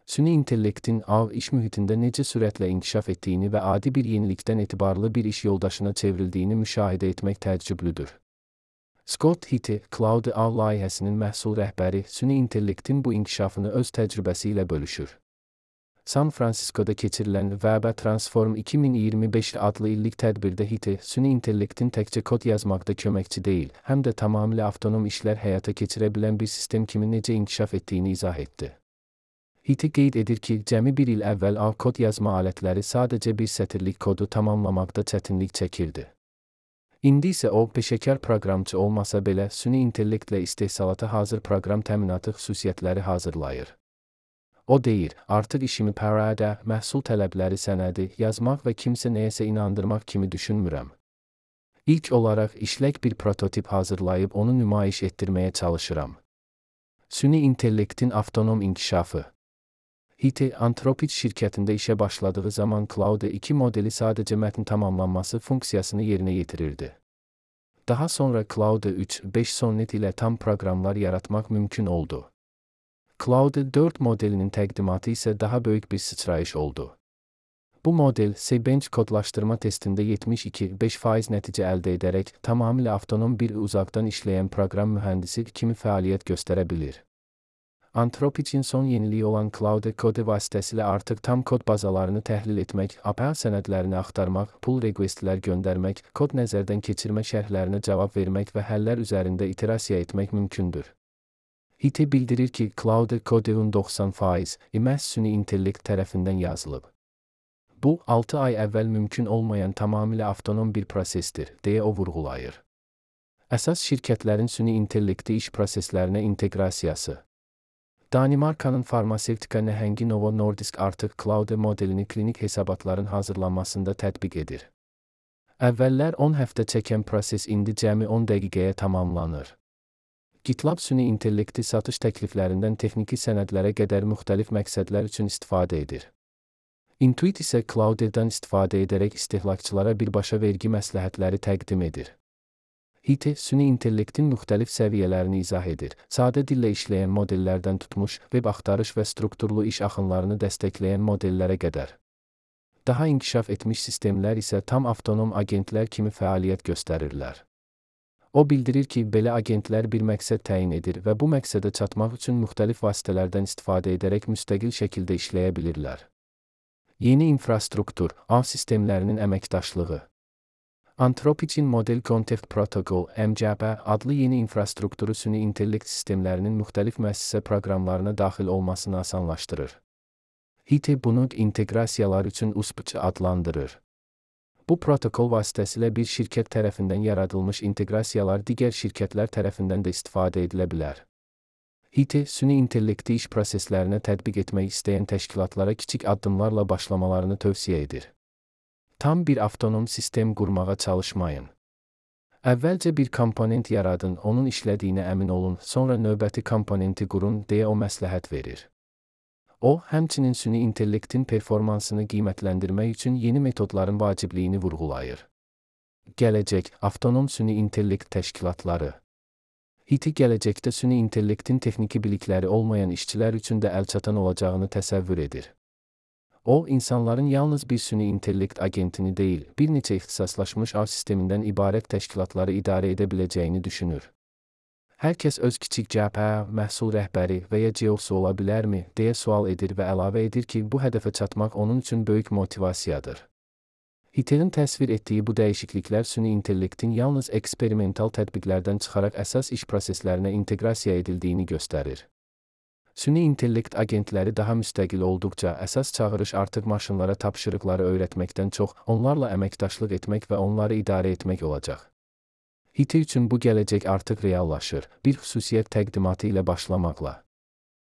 Süni intellektin ağ iş mühitində necə sürətlə inkişaf etdiyini və adi bir yenilikdən etibarlı bir iş yoldaşına çevrildiyini müşahidə etmək təəccüblüdür. Scott Hitti, Cloud A layihəsinin məhsul rəhbəri, süni intellektin bu inkişafını öz təcrübəsi ilə bölüşür. San Fransiskoda keçirilən Web Transform 2025 adlı illik tədbirdə Hitti, süni intellektin təkcə kod yazmaqda köməkçi deyil, həm də tamamilə avtonom işlər həyata keçirə bilən bir sistem kimi necə inkişaf etdiyini izah etdi. Hitti qeyd edir ki, cəmi bir il əvvəl A kod yazma alətləri sadəcə bir sətirlik kodu tamamlamaqda çətinlik çəkirdi. İndi isə o, peşəkar proqramçı olmasa belə, süni intellektlə istehsalata hazır proqram təminatı xüsusiyyətləri hazırlayır. O deyir, artıq işimi parada, məhsul tələbləri sənədi, yazmaq və kimsə nəyəsə inandırmaq kimi düşünmürəm. İlk olaraq işlək bir prototip hazırlayıb onu nümayiş etdirməyə çalışıram. Süni intellektin avtonom inkişafı. Hitti, Anthropic şirkətində işə başladığı zaman Cloud 2 modeli sadəcə mətn tamamlanması funksiyasını yerinə yetirirdi. Daha sonra Cloud 3.5 Sonnet ilə tam proqramlar yaratmaq mümkün oldu. Cloud 4 modelinin təqdimatı isə daha böyük bir sıçrayış oldu. Bu model, C-Bench kodlaşdırma testində 72.5% nəticə əldə edərək, tamamilə avtonom bir uzaqdan işləyən proqram mühəndisi kimi fəaliyyət göstərə bilir. Anthropic'in son yeniliyi olan Cloud Code vasitəsilə artıq tam kod bazalarını təhlil etmək, API sənədlərini axtarmaq, pull requestlər göndərmək, kod nəzərdən keçirmə şərhlərinə cavab vermək və həllər üzərində iterasiya etmək mümkündür. Hitti bildirir ki, Cloud Code'un 90% məhz süni intellekt tərəfindən yazılıb. Bu, 6 ay əvvəl mümkün olmayan tamamilə avtonom bir prosesdir, deyə o vurğulayır. Əsas şirkətlərin süni intellekti iş proseslərinə inteqrasiyası. Danimarkanın farmasevtika nəhəngi Novo Nordisk artıq Cloud modelini klinik hesabatların hazırlanmasında tətbiq edir. Əvvəllər 10 həftə çəkən proses indi cəmi 10 dəqiqəyə tamamlanır. GitLab süni intellekti satış təkliflərindən texniki sənədlərə qədər müxtəlif məqsədlər üçün istifadə edir. Intuit isə Cloud'dan istifadə edərək istehlakçılara birbaşa vergi məsləhətləri təqdim edir. Hitti, süni intellektin müxtəlif səviyyələrini izah edir. Sadə dillə işləyən modellərdən tutmuş, web axtarış və strukturlu iş axınlarını dəstəkləyən modellərə qədər. Daha inkişaf etmiş sistemlər isə tam avtonom agentlər kimi fəaliyyət göstərirlər. O bildirir ki, belə agentlər bir məqsəd təyin edir və bu məqsədə çatmaq üçün müxtəlif vasitələrdən istifadə edərək müstəqil şəkildə işləyə bilirlər. Yeni infrastruktur, ağ sistemlərinin əməkdaşlığı. Anthropic'in Model Context Protocol (MCP) adlı yeni infrastrukturu süni intellekt sistemlərinin müxtəlif müəssisə proqramlarına daxil olmasını asanlaşdırır. Hitti bunu inteqrasiyalar üçün USPC adlandırır. Bu protokol vasitəsilə bir şirkət tərəfindən yaradılmış inteqrasiyalar digər şirkətlər tərəfindən də istifadə edilə bilər. Hitti, süni intellekti iş proseslərinə tətbiq etmək istəyən təşkilatlara kiçik addımlarla başlamalarını tövsiyə edir. Tam bir avtonom sistem qurmağa çalışmayın. Əvvəlcə bir komponent yaradın, onun işlədiyinə əmin olun, sonra növbəti komponenti qurun, deyə o məsləhət verir. O, həmçinin süni intellektin performansını qiymətləndirmək üçün yeni metodların vacibliyini vurğulayır. Gələcək, avtonom süni intellekt təşkilatları. Hitti gələcəkdə süni intellektin texniki bilikləri olmayan işçilər üçün də əlçatan olacağını təsəvvür edir. O, insanların yalnız bir süni intellekt agentini deyil, bir neçə ixtisaslaşmış ağ sistemindən ibarət təşkilatları idarə edə biləcəyini düşünür. Hər kəs öz kiçik cəbhə, məhsul rəhbəri və ya CEO'su ola bilərmi, deyə sual edir və əlavə edir ki, bu hədəfə çatmaq onun üçün böyük motivasiyadır. Hitti'nin təsvir etdiyi bu dəyişikliklər süni intellektin yalnız eksperimental tətbiqlərdən çıxaraq əsas iş proseslərinə inteqrasiya edildiyini göstərir. Süni intellekt agentləri daha müstəqil olduqca əsas çağırış artıq maşınlara tapşırıqları öyrətməkdən çox, onlarla əməkdaşlıq etmək və onları idarə etmək olacaq. Hitti üçün bu gələcək artıq reallaşır, bir xüsusiyyət təqdimatı ilə başlamaqla.